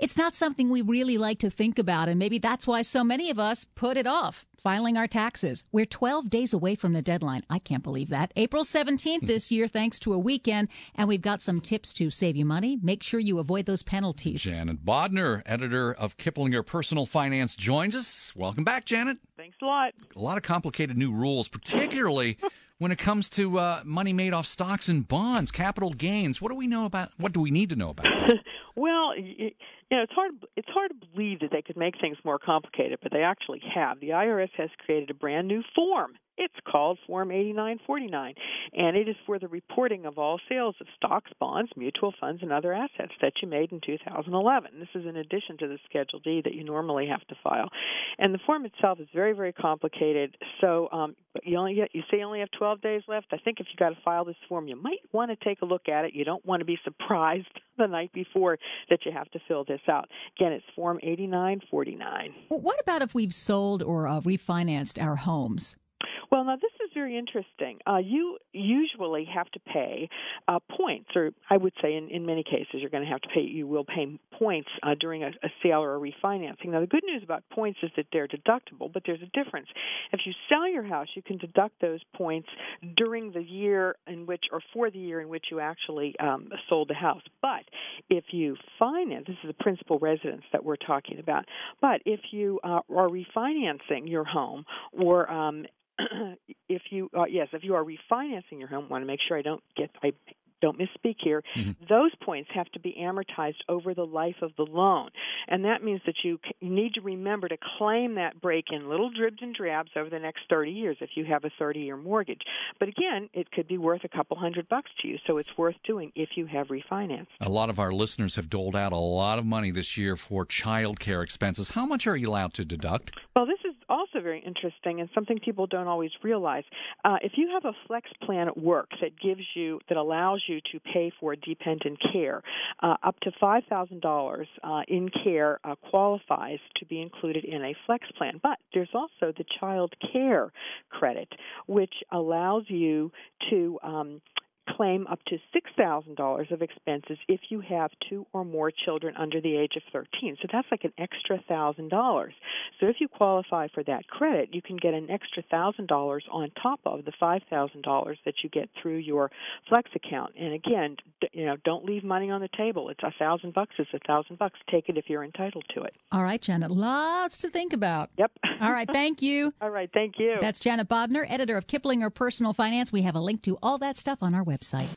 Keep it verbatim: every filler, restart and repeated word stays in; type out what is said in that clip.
It's not something we really like to think about, and maybe that's why so many of us put it off, filing our taxes. We're twelve days away from the deadline. I can't believe that. April seventeenth this year, thanks to a weekend, and we've got some tips to save you money. Make sure you avoid those penalties. Janet Bodner, editor of Kiplinger Personal Finance, joins us. Welcome back, Janet. Thanks a lot. A lot of complicated new rules, particularly when it comes to uh, money made off stocks and bonds, capital gains. What do we know about? What do we need to know about that? Well, you know, it's hard. It's hard to believe that they could make things more complicated, but they actually have. The I R S has created a brand new form. It's called Form eighty-nine forty-nine, and it is for the reporting of all sales of stocks, bonds, mutual funds, and other assets that you made in two thousand eleven. This is in addition to the Schedule D that you normally have to file. And the form itself is very, very complicated. So um, you only get, you say you only have twelve days left. I think if you've got to file this form, you might want to take a look at it. You don't want to be surprised the night before that you have to fill this out. Again, it's Form eighty-nine forty-nine. Well, what about if we've sold or uh, refinanced our homes? Well, now this is very interesting. Uh, you usually have to pay uh, points, or I would say in, in many cases you're going to have to pay. You will pay points uh, during a, a sale or a refinancing. Now, the good news about points is that they're deductible, but there's a difference. If you sell your house, you can deduct those points during the year in which, or for the year in which you actually um, sold the house. But if you finance, this is the principal residence that we're talking about. But if you uh, are refinancing your home, or um, if you, uh, yes, if you are refinancing your home, I want to make sure I don't get, I don't misspeak here, mm-hmm. those points have to be amortized over the life of the loan. And that means that you, you need to remember to claim that break in little dribs and drabs over the next thirty years if you have a thirty-year mortgage. But again, it could be worth a couple hundred bucks to you, so it's worth doing if you have refinanced. A lot of our listeners have doled out a lot of money this year for child care expenses. How much are you allowed to deduct? Well, this is also very interesting and something people don't always realize. Uh, if you have a flex plan at work that gives you, that allows you to pay for dependent care, uh, up to five thousand dollars uh, in care uh, qualifies to be included in a flex plan. But there's also the child care credit, which allows you to um, claim up to six thousand dollars of expenses if you have two or more children under the age of thirteen. So that's like an extra one thousand dollars. So if you qualify for that credit, you can get an extra one thousand dollars on top of the five thousand dollars that you get through your Flex account. And again, you know, don't leave money on the table. It's one thousand bucks. It's one thousand bucks. Take it if you're entitled to it. All right, Janet, lots to think about. Yep. All right, thank you. All right, thank you. That's Janet Bodner, editor of Kiplinger Personal Finance. We have a link to all that stuff on our website.